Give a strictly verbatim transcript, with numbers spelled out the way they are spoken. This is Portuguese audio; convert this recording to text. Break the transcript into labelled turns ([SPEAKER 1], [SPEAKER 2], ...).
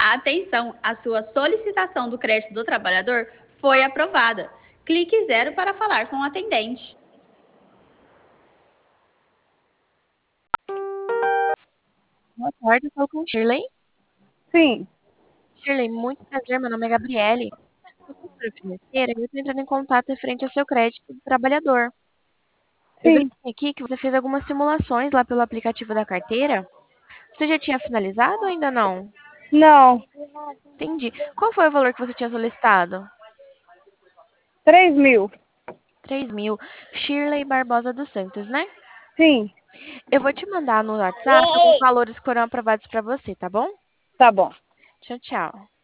[SPEAKER 1] Atenção, a sua solicitação do crédito do trabalhador foi aprovada. Clique zero para falar com o atendente.
[SPEAKER 2] Boa tarde, eu falo com Shirley.
[SPEAKER 3] Sim.
[SPEAKER 2] Shirley, muito prazer, meu nome é Gabriele. Eu sou consultora financeira e eu estou entrando em contato referente ao seu crédito do trabalhador. Eu vi
[SPEAKER 3] Sim.
[SPEAKER 2] aqui que você fez algumas simulações lá pelo aplicativo da carteira. Você já tinha finalizado ou ainda não?
[SPEAKER 3] Não.
[SPEAKER 2] Entendi. Qual foi o valor que você tinha solicitado?
[SPEAKER 3] Três mil.
[SPEAKER 2] Três mil. Shirley Barbosa dos Santos, né?
[SPEAKER 3] Sim.
[SPEAKER 2] Eu vou te mandar no WhatsApp os valores que foram aprovados para você, tá bom?
[SPEAKER 3] Tá bom.
[SPEAKER 2] Tchau, tchau.